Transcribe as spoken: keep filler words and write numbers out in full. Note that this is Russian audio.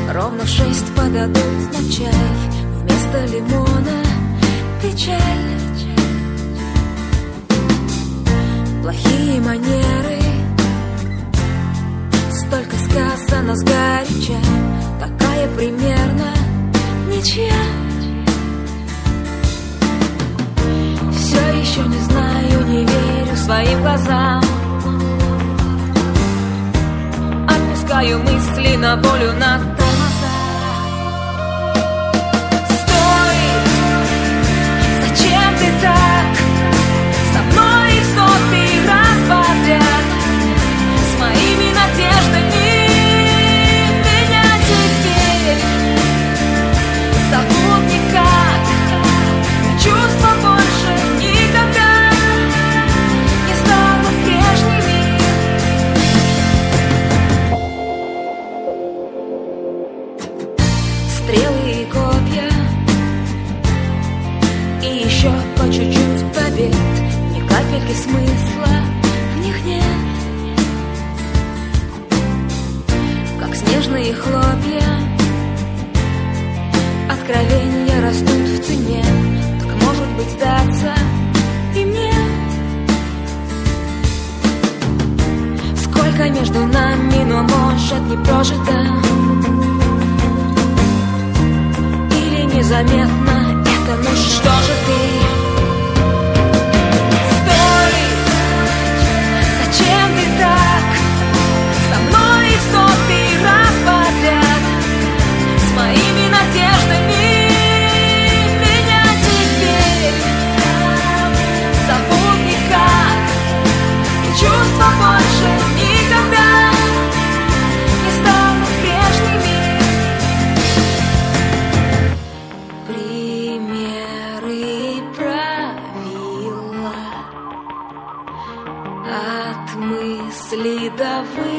Ровно в шесть подадут на чай, вместо лимона печаль. Плохие манеры, столько сказано сгоряча, такая примерно ничья. Все еще не знаю, не верю своим глазам. Отпускаю мысли на волю, на тормоза. Стой! Зачем ты так со мной в сотый раз подряд? С моими надеждами меня теперь зовут никак. Чувства больше никогда не станут прежними. Стрелы и копья, и еще по чуть-чуть побед, ни капельки смысла в них нет. Как снежные хлопья, откровения растут в цене. Так может быть сдаться и мне? Сколько между нами, но может не прожито, или незаметно это, ну что же ты? Стой! Зачем ты так со мной в сотый раз подряд? С моими надеждами меня теперь зовут никак. И чувства больше никогда не станут прежними. Примеры и правила, от мысли до вы.